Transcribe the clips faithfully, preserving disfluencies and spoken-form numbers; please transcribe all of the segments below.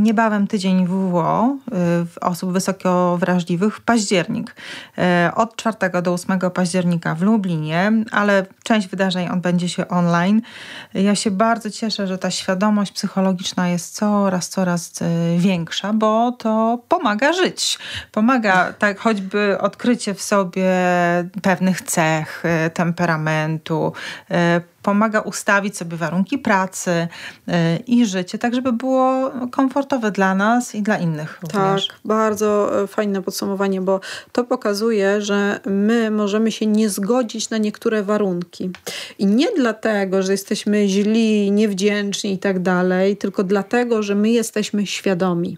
niebawem tydzień W W O osób wysoko wrażliwych w październik. Od czwartego do ósmego października w Lublinie, ale część wydarzeń odbędzie się online. Ja się bardzo cieszę, że ta świadomość psychologiczna jest coraz, coraz większa, bo to pomaga żyć. Pomaga tak choćby odkrycie w sobie pewnych cech, temperamentu, pomaga ustawić sobie warunki pracy i życie, tak żeby było komfortowe dla nas i dla innych również. Tak, bardzo fajne podsumowanie, bo to pokazuje, że my możemy się nie zgodzić na niektóre warunki. I nie dlatego, że jesteśmy źli, niewdzięczni i tak dalej, tylko dlatego, że my jesteśmy świadomi.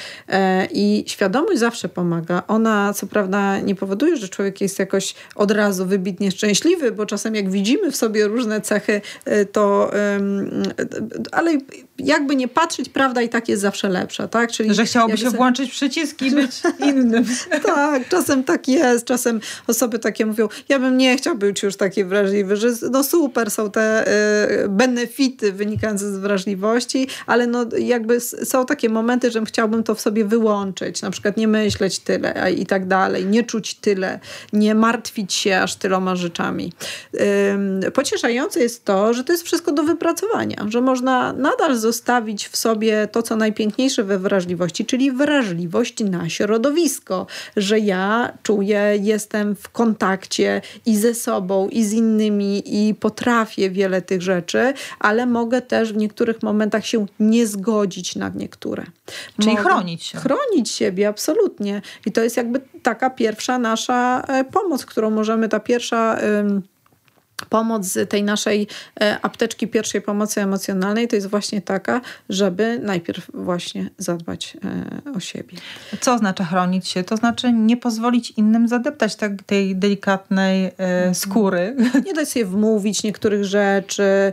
I świadomość zawsze pomaga. Ona co prawda nie powoduje, że człowiek jest jakoś od razu wybitnie szczęśliwy, bo czasem jak widzimy w sobie różne cechy, to ale jakby nie patrzeć, prawda i tak jest zawsze lepsza. Tak? Czyli że chciałoby się se... włączyć przycisk i być innym. Tak, czasem tak jest. Czasem osoby takie mówią, ja bym nie chciał być już taki wrażliwy, że no super są te y, benefity wynikające z wrażliwości, ale no jakby są takie momenty, że chciałbym to w sobie wyłączyć. Na przykład nie myśleć tyle i tak dalej. Nie czuć tyle. Nie martwić się aż tyloma rzeczami. Ym, pocieszające jest to, że to jest wszystko do wypracowania. Że można nadal zostawić w sobie to, co najpiękniejsze we wrażliwości, czyli wrażliwość na środowisko. Że ja czuję, jestem w kontakcie i ze sobą, i z innymi i potrafię wiele tych rzeczy, ale mogę też w niektórych momentach się nie zgodzić na niektóre. Czyli mogę chronić się. Chronić siebie, absolutnie. I to jest jakby taka pierwsza nasza pomoc, którą możemy, ta pierwsza ym, pomoc z tej naszej apteczki pierwszej pomocy emocjonalnej to jest właśnie taka, żeby najpierw właśnie zadbać o siebie. Co oznacza chronić się? To znaczy nie pozwolić innym zadeptać tak, tej delikatnej e, skóry. Nie dać sobie wmówić niektórych rzeczy.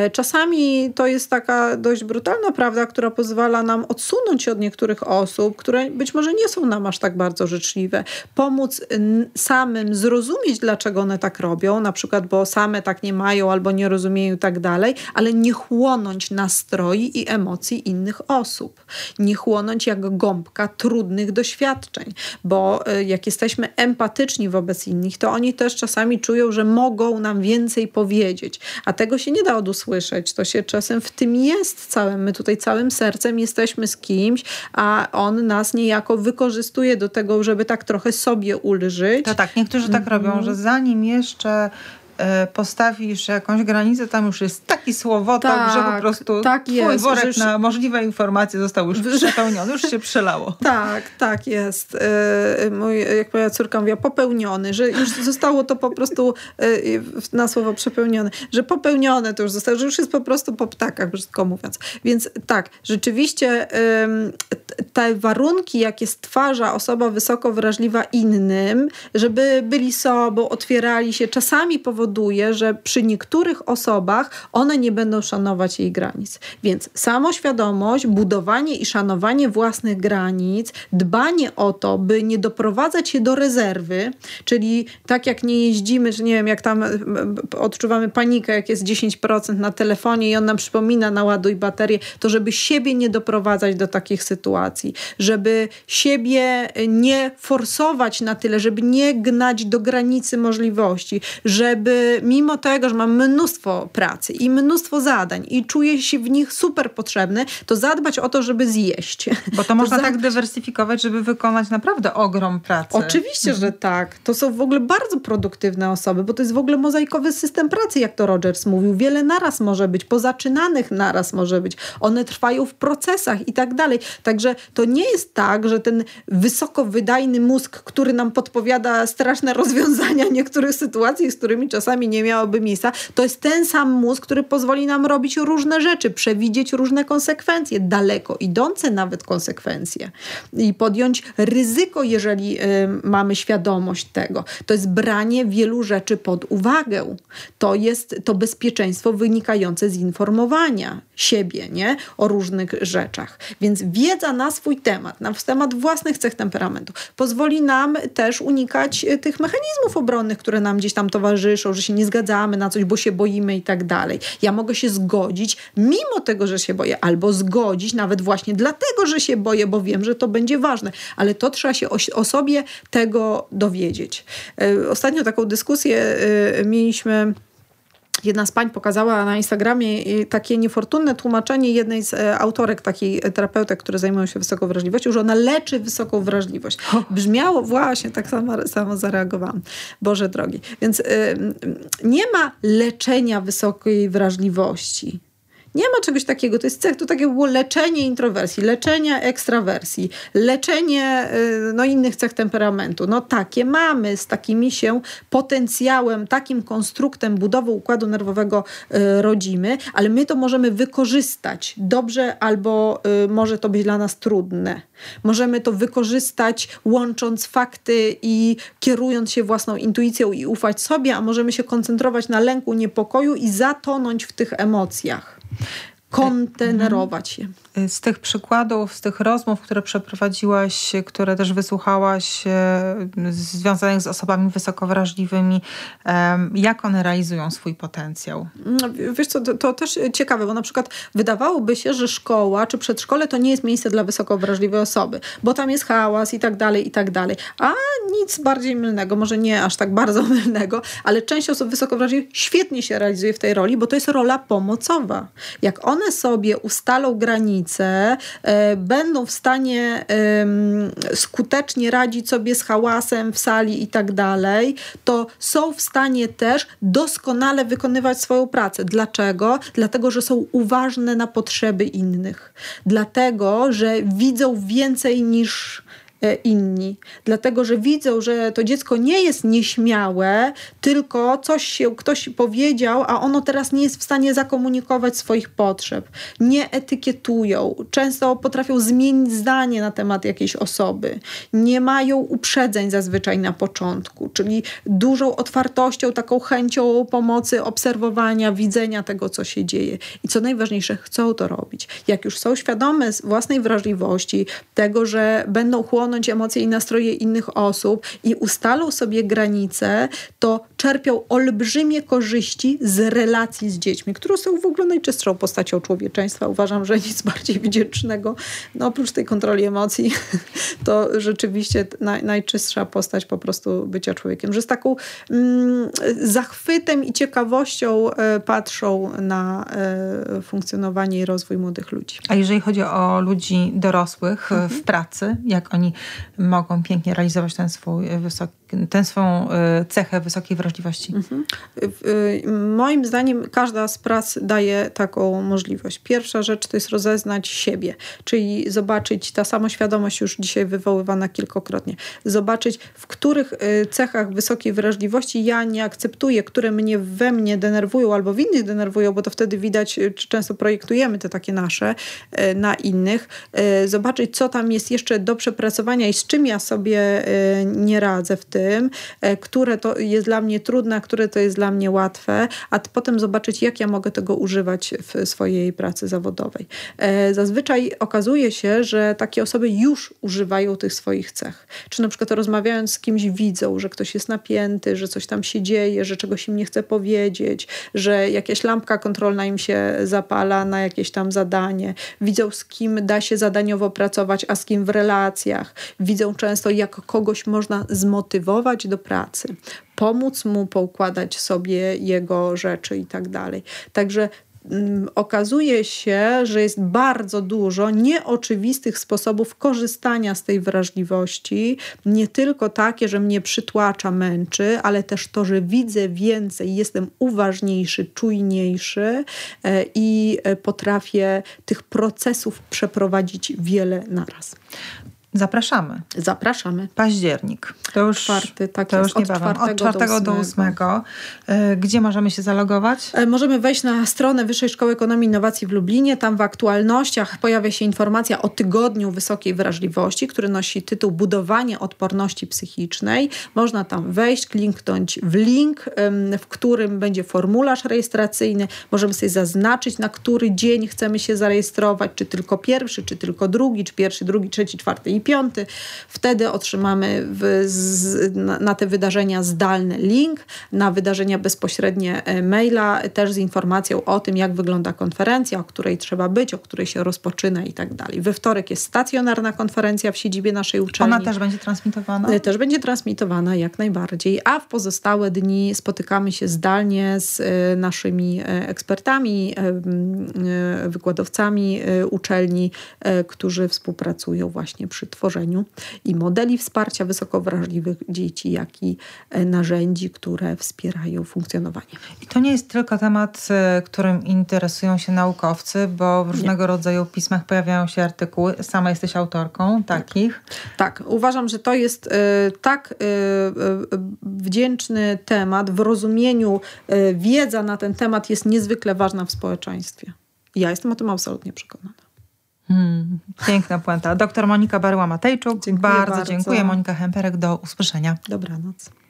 Czasami to jest taka dość brutalna prawda, która pozwala nam odsunąć się od niektórych osób, które być może nie są nam aż tak bardzo życzliwe. Pomóc samym zrozumieć, dlaczego one tak robią, na przykład, bo same tak nie mają albo nie rozumieją i tak dalej, ale nie chłonąć nastroi i emocji innych osób. Nie chłonąć jak gąbka trudnych doświadczeń, bo jak jesteśmy empatyczni wobec innych, to oni też czasami czują, że mogą nam więcej powiedzieć, a tego się nie da odusłyszeć. To się czasem w tym jest całym. My tutaj całym sercem jesteśmy z kimś, a on nas niejako wykorzystuje do tego, żeby tak trochę sobie ulżyć. To tak, niektórzy tak mm-hmm. robią, że zanim jeszcze postawisz jakąś granicę, tam już jest taki słowotok, tak, że po prostu tak twój jest, worek już... na możliwe informacje został już przepełniony, już się przelało. Tak, tak jest. Mój, jak moja córka mówiła, popełniony, że już zostało to po prostu na słowo przepełnione, że popełnione to już zostało, że już jest po prostu po ptakach, brzydko mówiąc. Więc tak, rzeczywiście te warunki, jakie stwarza osoba wysoko wrażliwa innym, żeby byli sobą, otwierali się, czasami powodują że przy niektórych osobach one nie będą szanować jej granic. Więc samoświadomość, budowanie i szanowanie własnych granic, dbanie o to, by nie doprowadzać się do rezerwy, czyli tak jak nie jeździmy, że nie wiem, jak tam odczuwamy panikę, jak jest dziesięć procent na telefonie i on nam przypomina naładuj baterię, to żeby siebie nie doprowadzać do takich sytuacji, żeby siebie nie forsować na tyle, żeby nie gnać do granicy możliwości, żeby mimo tego, że mam mnóstwo pracy i mnóstwo zadań i czuję się w nich super potrzebny, to zadbać o to, żeby zjeść. Bo to można to tak dywersyfikować, żeby wykonać naprawdę ogrom pracy. Oczywiście, mhm. że tak. To są w ogóle bardzo produktywne osoby, bo to jest w ogóle mozaikowy system pracy, jak to Rogers mówił. Wiele naraz może być, pozaczynanych naraz może być. One trwają w procesach i tak dalej. Także to nie jest tak, że ten wysoko wydajny mózg, który nam podpowiada straszne rozwiązania niektórych sytuacji, z którymi czasami nie miałoby miejsca, to jest ten sam mózg, który pozwoli nam robić różne rzeczy, przewidzieć różne konsekwencje, daleko idące nawet konsekwencje i podjąć ryzyko, jeżeli y, mamy świadomość tego. To jest branie wielu rzeczy pod uwagę. To jest to bezpieczeństwo wynikające z informowania siebie, nie? O różnych rzeczach. Więc wiedza na swój temat, na temat własnych cech temperamentu pozwoli nam też unikać tych mechanizmów obronnych, które nam gdzieś tam towarzyszą, że się nie zgadzamy na coś, bo się boimy i tak dalej. Ja mogę się zgodzić mimo tego, że się boję, albo zgodzić nawet właśnie dlatego, że się boję, bo wiem, że to będzie ważne. Ale to trzeba się o, o sobie tego dowiedzieć. Ostatnio taką dyskusję mieliśmy. Jedna z pań pokazała na Instagramie takie niefortunne tłumaczenie jednej z autorek, takiej terapeutek, które zajmują się wysoką wrażliwością, że ona leczy wysoką wrażliwość. Brzmiało właśnie, tak samo, samo zareagowałam. Boże drogi. Więc y, nie ma leczenia wysokiej wrażliwości. Nie ma czegoś takiego. To jest cech, to takie było leczenie introwersji, leczenie ekstrawersji, leczenie no, innych cech temperamentu. No takie mamy, z takimi się potencjałem, takim konstruktem, budową układu nerwowego y, rodzimy, ale my to możemy wykorzystać dobrze albo y, może to być dla nas trudne. Możemy to wykorzystać łącząc fakty i kierując się własną intuicją i ufać sobie, a możemy się koncentrować na lęku, niepokoju i zatonąć w tych emocjach. Kontenerować je. Z tych przykładów, z tych rozmów, które przeprowadziłaś, które też wysłuchałaś, związanych z osobami wysoko wrażliwymi, jak one realizują swój potencjał? Wiesz co, to, to też ciekawe, bo na przykład wydawałoby się, że szkoła czy przedszkole to nie jest miejsce dla wysoko wrażliwej osoby, bo tam jest hałas i tak dalej, i tak dalej. A nic bardziej mylnego, może nie aż tak bardzo mylnego, ale część osób wysoko wrażliwych świetnie się realizuje w tej roli, bo to jest rola pomocowa. Jak one sobie ustalą granice, e, będą w stanie e, skutecznie radzić sobie z hałasem w sali i tak dalej, to są w stanie też doskonale wykonywać swoją pracę. Dlaczego? Dlatego, że są uważne na potrzeby innych. Dlatego, że widzą więcej niż inni. Dlatego, że widzą, że to dziecko nie jest nieśmiałe, tylko coś się ktoś powiedział, a ono teraz nie jest w stanie zakomunikować swoich potrzeb. Nie etykietują. Często potrafią zmienić zdanie na temat jakiejś osoby. Nie mają uprzedzeń zazwyczaj na początku, czyli dużą otwartością, taką chęcią pomocy, obserwowania, widzenia tego, co się dzieje. I co najważniejsze, chcą to robić. Jak już są świadome z własnej wrażliwości, tego, że będą chłonąć emocje i nastroje innych osób i ustalą sobie granice, to czerpią olbrzymie korzyści z relacji z dziećmi, które są w ogóle najczystszą postacią człowieczeństwa. Uważam, że nic bardziej wdzięcznego, no oprócz tej kontroli emocji, to rzeczywiście naj, najczystsza postać po prostu bycia człowiekiem. Że z taką mm, zachwytem i ciekawością e, patrzą na e, funkcjonowanie i rozwój młodych ludzi. A jeżeli chodzi o ludzi dorosłych mhm. w pracy, jak oni mogą pięknie realizować ten swój wysoki, tę swą cechę wysokiej wrażliwości? Mhm. Moim zdaniem każda z prac daje taką możliwość. Pierwsza rzecz to jest rozeznać siebie, czyli zobaczyć, ta samoświadomość już dzisiaj wywoływana kilkakrotnie, zobaczyć, w których cechach wysokiej wrażliwości ja nie akceptuję, które mnie we mnie denerwują albo w innych denerwują, bo to wtedy widać, czy często projektujemy te takie nasze na innych. Zobaczyć, co tam jest jeszcze do przepracowania i z czym ja sobie nie radzę w tym, które to jest dla mnie trudne, a które to jest dla mnie łatwe, a potem zobaczyć, jak ja mogę tego używać w swojej pracy zawodowej. Zazwyczaj okazuje się, że takie osoby już używają tych swoich cech. Czy na przykład rozmawiając z kimś widzą, że ktoś jest napięty, że coś tam się dzieje, że czegoś im nie chce powiedzieć, że jakaś lampka kontrolna im się zapala na jakieś tam zadanie. Widzą, z kim da się zadaniowo pracować, a z kim w relacjach. Widzą często, jak kogoś można zmotywować do pracy, pomóc mu poukładać sobie jego rzeczy i tak dalej. Także mm, okazuje się, że jest bardzo dużo nieoczywistych sposobów korzystania z tej wrażliwości. Nie tylko takie, że mnie przytłacza, męczy, ale też to, że widzę więcej, jestem uważniejszy, czujniejszy e, i potrafię tych procesów przeprowadzić wiele naraz. Zapraszamy. Zapraszamy. Październik. To już, Czwarty, tak to jest, już niebawem. Od czwartego do ósmego. Gdzie możemy się zalogować? Możemy wejść na stronę Wyższej Szkoły Ekonomii i Innowacji w Lublinie. Tam w aktualnościach pojawia się informacja o tygodniu wysokiej wrażliwości, który nosi tytuł Budowanie odporności psychicznej. Można tam wejść, kliknąć w link, w którym będzie formularz rejestracyjny. Możemy sobie zaznaczyć, na który dzień chcemy się zarejestrować, czy tylko pierwszy, czy tylko drugi, czy pierwszy, drugi, trzeci, czwarty i i piąty. Wtedy otrzymamy w, z, na, na te wydarzenia zdalny link, na wydarzenia bezpośrednie maila, też z informacją o tym, jak wygląda konferencja, o której trzeba być, o której się rozpoczyna i tak dalej. We wtorek jest stacjonarna konferencja w siedzibie naszej uczelni. Ona też będzie transmitowana? Też będzie transmitowana, jak najbardziej. A w pozostałe dni spotykamy się zdalnie z naszymi ekspertami, wykładowcami uczelni, którzy współpracują właśnie przy tworzeniu i modeli wsparcia wysoko wrażliwych dzieci, jak i narzędzi, które wspierają funkcjonowanie. I to nie jest tylko temat, którym interesują się naukowcy, bo w różnego nie. rodzaju pismach pojawiają się artykuły. Sama jesteś autorką takich. Tak, tak. Uważam, że to jest y, tak y, y, wdzięczny temat. W rozumieniu y, wiedza na ten temat jest niezwykle ważna w społeczeństwie. Ja jestem o tym absolutnie przekonana. Hmm, piękna puenta. Doktor Monika Baryła-Matejczuk. Dziękuję bardzo, bardzo dziękuję. Monika Hemperek. Do usłyszenia. Dobranoc.